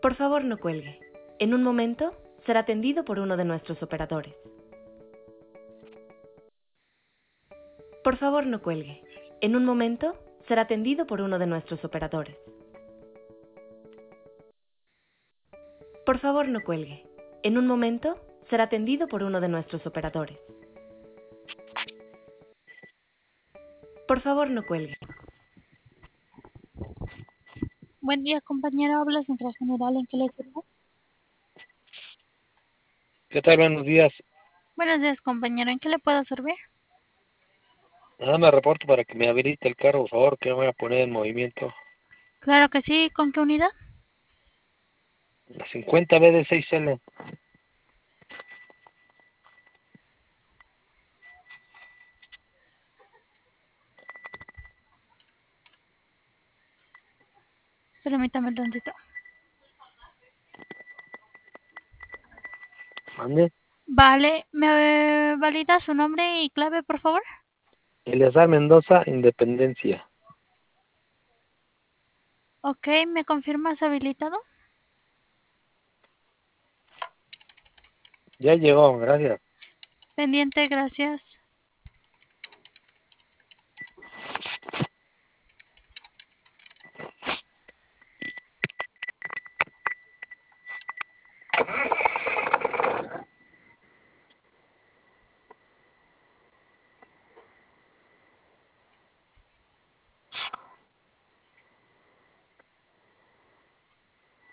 Por favor, no cuelgue. En un momento será atendido por uno de nuestros operadores. Por favor, no cuelgue. En un momento será atendido por uno de nuestros operadores. Por favor, no cuelgue. En un momento será atendido por uno de nuestros operadores. Por favor, no cuelgue. Buen día, compañero. Habla Central General. ¿En qué le sirvo? ¿Qué tal? Buenos días. Buenos días, compañero. ¿En qué le puedo servir? Nada más reporto para que me habilite el carro, por favor, que me voy a poner en movimiento. Claro que sí. ¿Con qué unidad? La 50 BD6L. Permítame tantito. ¿Mande? Vale. ¿Me valida su nombre y clave, por favor? Eleazar Mendoza, Independencia. Ok. ¿Me confirmas habilitado? Ya llegó, gracias. Pendiente, gracias.